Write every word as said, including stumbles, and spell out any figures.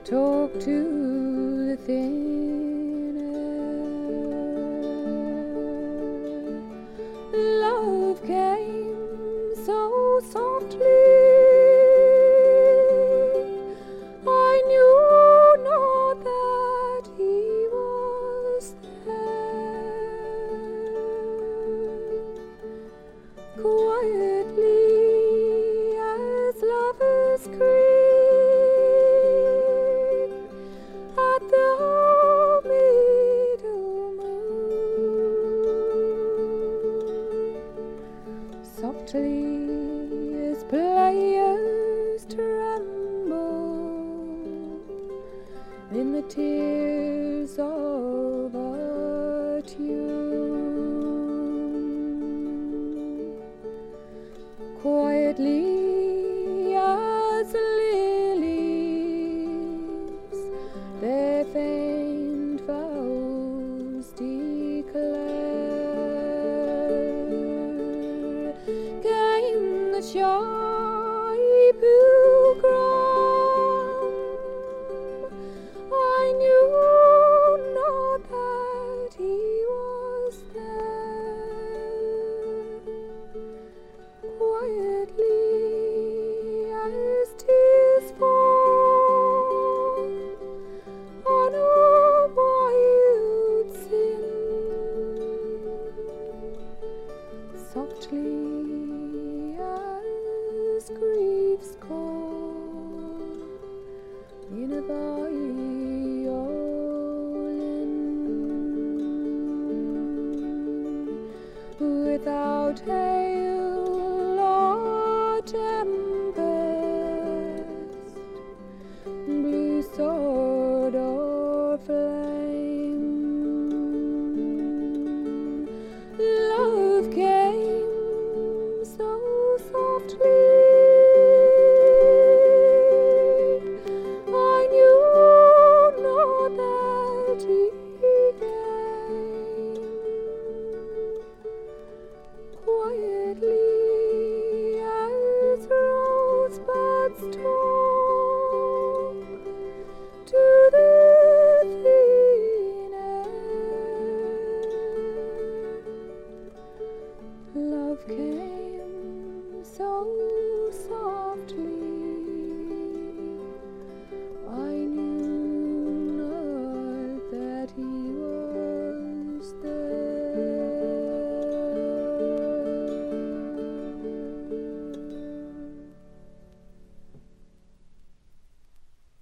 talk to the thin air. Love came so softly, I knew not that he was there. Quietly as lovers creep at the middle moon, softly as players tremble in the tears of a tune. Quietly as lilies their faint vows declare, came the shy pilgrim. I knew not that he was there. Quietly as tears fall on a wild sin, softly as grief's call in a violin, without hail or tempest, blue sword or flame. Love came so softly, I knew not that he came. Quietly as rosebuds talk to the thin air. Love came so